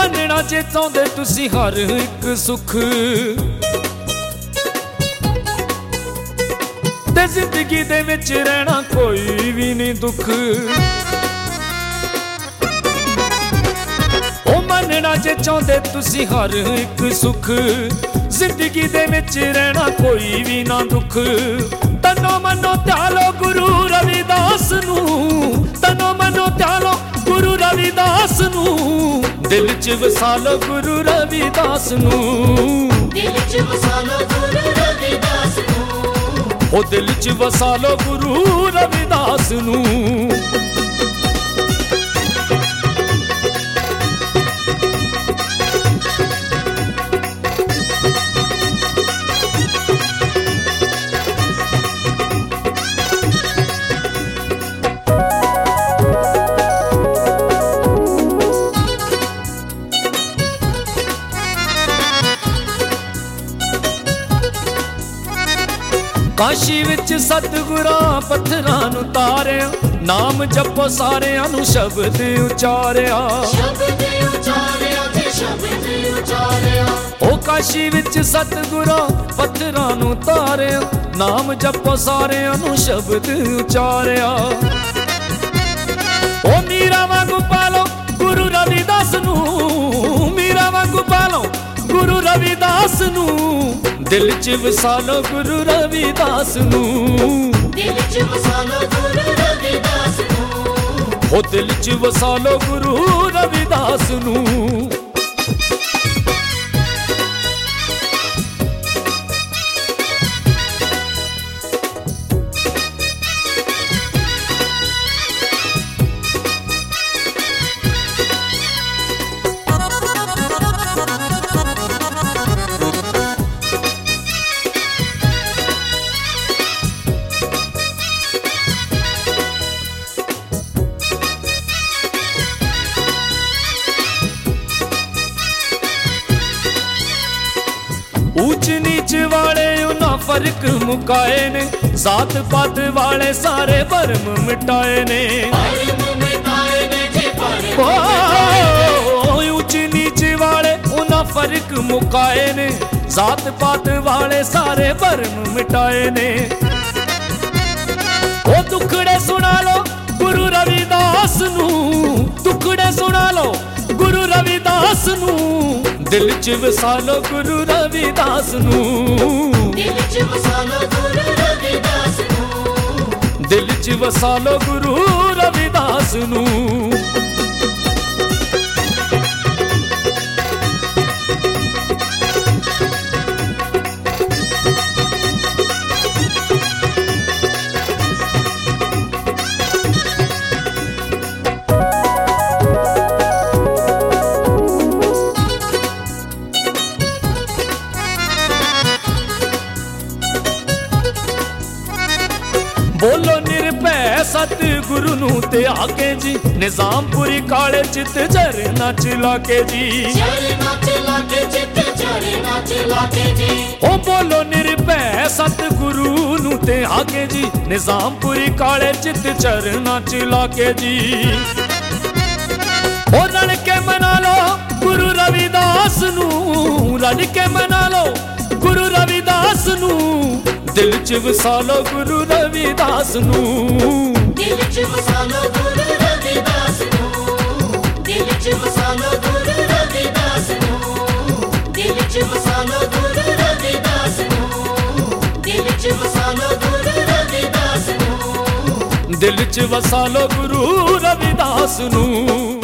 मनना जे चाहुंदे तुसी हर एक सुख ते जिंदगी दे विच रहना कोई भी नहीं दुख। ओ मनना जे चाहुंदे तुसी हर एक सुख जिंदगी दे विच रहना कोई भी ना दुख। तनो मनो त्यालो गुरु रविदास नू, तनो मनो त्यालो गुरु रविदास नू, दिल च वसालो गुरु रविदास नू, दिल च वसालो गुरु रविदास नू, ओ दिल च वसालो गुरु रविदास नू। काशी विच सतगुरां पत्थरां नूं तारिया, नाम जपो सारियां नूं शब्द उचारिया, शब्द उचारिया ते शब्द उचारिया। ओ काशी विच सतगुरां पत्थरां नूं तारिया, नाम जपो सारियां नूं शब्द उचारिया। ओ मीरा वांगू पालो गुरु रविदास नूं, मीरा वांगू पालो गुरु रविदास नूं, दिल च वसालो गुरु रविदास नू, दिल च वसालो गुरु रविदास नू, ओ दिल च वसालो गुरु रविदास नू। ऊंच नीच वाले उन्हां फर्क मुकाए ने, जात पात वाले सारे भरम मिटाए ने। ऊंच नीच वाले उन्हां फर्क मुकाए ने, जात पात वाले सारे भरम मिटाए ने। ओ दुखड़े सुना लो गुरु रविदास नू, दुखड़े सुना लो गुरु रविदास नू, दिल च वसालो गुरु रविदास नू, दिल च वसालो गुरु रविदास नू, दिल च वसालो गुरु रविदास नू। बोलो निर्भय सतगुरु नू ते आके जी, निजामपुरी काले चित झरना चलाके जी, झरना चलाके चित झरना चलाके जी। ओ बोलो निर्भय सतगुरु नू ते आके जी, निजामपुरी काले चित झरना चलाके जी। ओ रल के मना लो गुरु रविदास नू, रल के मना लो गुरु रविदास नू, दिल च वसालो गुरु रविदास नू, दिल च वसालो गुरु रविदास नू, दिल च वसालो गुरु रविदास नू, दिल च वसालो गुरु रविदास नू, दिल च वसालो गुरु रविदास नू, दिल च वसालो गुरु रविदास नू।